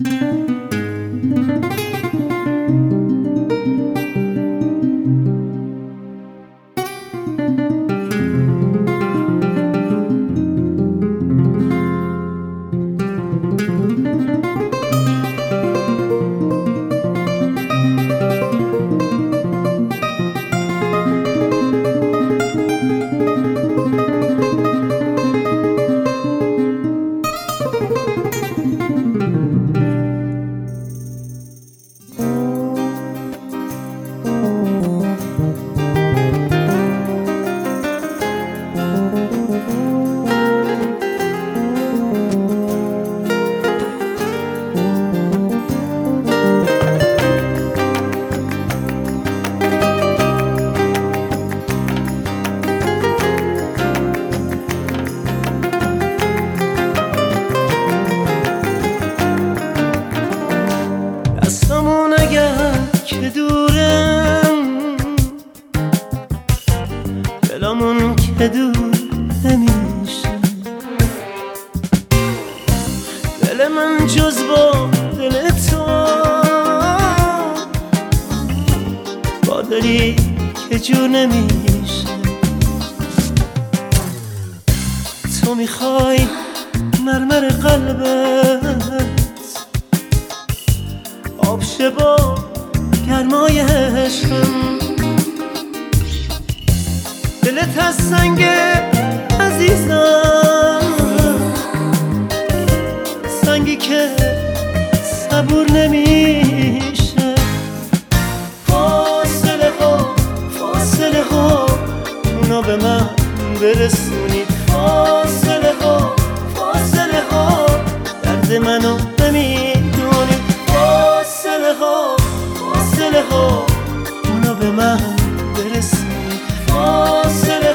دستمون اگر که دورم، دلمون که دور نمیشه. دل من جز با دل تو، با دلی که جور نمیشه. تو میخوای مرمر قلبت آب شه با گرمای عشقم. دلت از سنگ عزیزم، سنگی که صبور نمیشه. فاصله ها اونو به من برسونید. فاصله ها درد منو نمیدونید. فاصله ها اونو به من برسونید. فاصله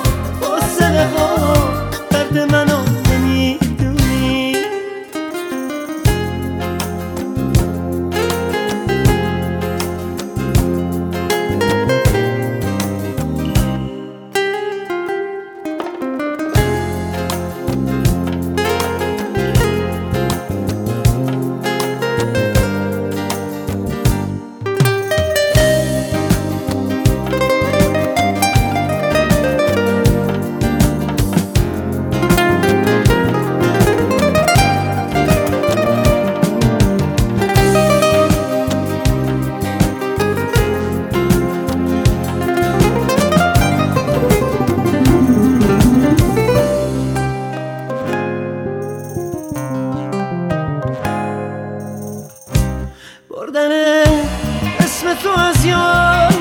ها درد منو نمیدونید. بردن اسم تو از یاد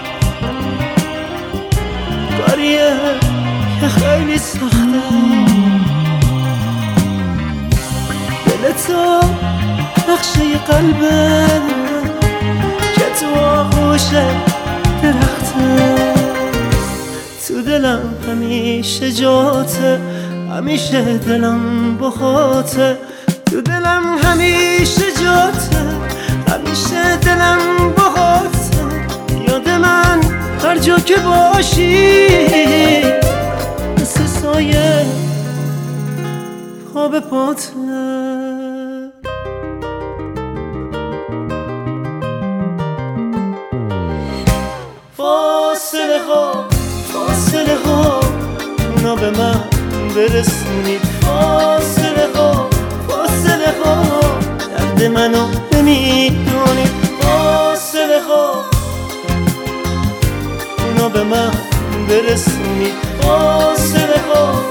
کاریه که خیلی سخته. دل تو نقشه قلبه که تو آغوش درخته. تو دلم همیشه جاته، همیشه دلم بخاته. تو دلم همیشه جاته، همیشه دلم باهاته. یاد من هر جا که باشی، مثل سایه پا به پاته. فاصله ها اونا به من برسونید. فاصله ها درد منو نمیدونید. فاصله ها اونو به من برسونید. فاصله ها